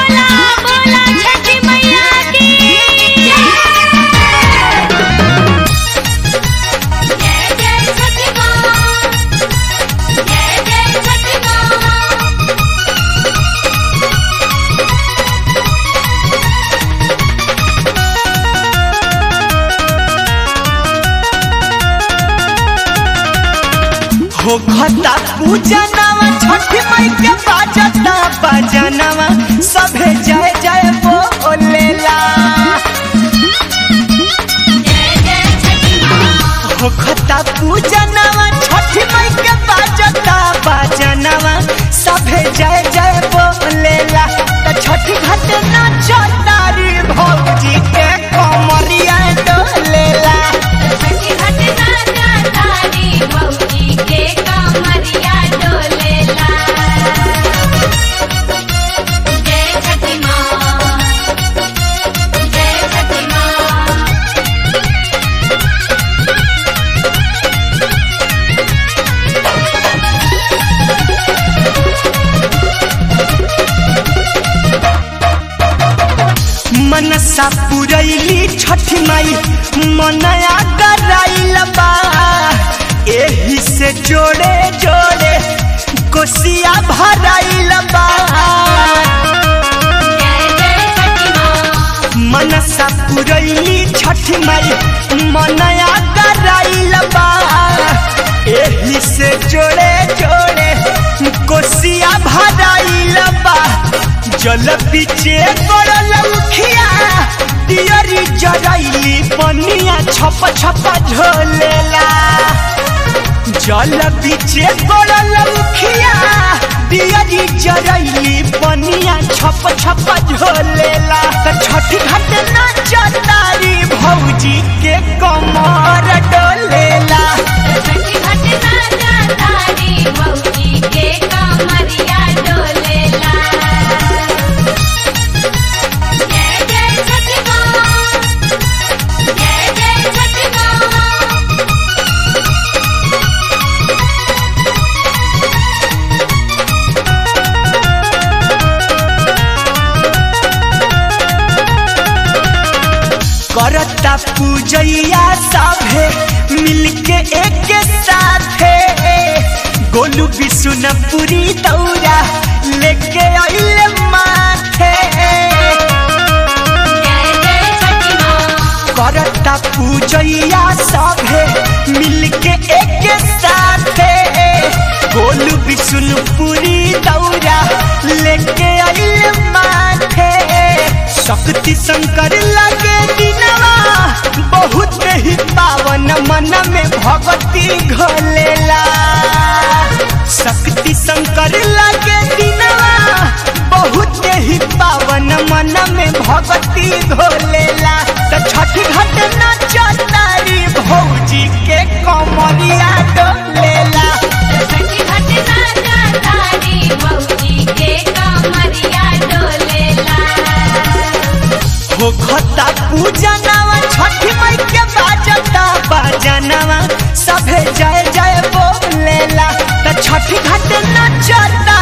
बोला बोला छठी मैया की जय जय छठी माँ जय जय छठी माँ। हो खता पूजनवा छठी माई के बाजता बजनवा सभे जय जय बोलेला। जय जय छठी माँ हो खता पूजनवा छठी माई के बाजता बजनवा सभे जय जय बोलेला। त छठी घाट नाचतारी भौजी के कमरिया डोलेला। छठी घाट नाचा तारी भौजी के कमरिया डोलेला। जय छठी माँ जय छठी माँ। मनसा पुरैली छठी माई मनया कराइल बा। एही से जोड़े जोड़े कोसिया भराइल बा। जय जय छठी माँ मनसा पुरैली छठी माई मनया कराइल बा। एही से जोड़े जोड़े कोसिया भराइल बा। जल पीछे पड़ल उखिया दियरी जरैली पनिया छप छप झोलेला। जल पीछे पड़ल उखिया दियरी जरैली पनिया छप छप झोलेला। त छठी घाट नाचतारी भौजी के कमर डोलेला। छठी घाट नाचा तारी भौजी के कमरिया डोलेला। जय जय छठी माँ जय जय छठी माँ। करता पूजैया सभे मिलके एक साथे। गोलू बिशुनपुरी दौरा लेके आइले माथे। जय जय छठी माँ करता पूजैया सभे मिलके एक साथे। गोलू बिशुनपुरी दौरा लेके आइले माथे। शक्ति शंकर लगे दिनवा बहुत ही पावन मन में भक्ति घोलेला। शक्ति शंकर लगे दिनवा बहुत ही पावन मन में भक्ति घोलेला। त छठी घाट नाचतारी भौजी के कमरिया डोलेला। छठी घाट नाचा तारी भौजी के कमरिया डोलेला। हो खता पूजनवा छठी माई के बाजता बजनवा सभे जय जय बोलेला। त छठी घाट नाचता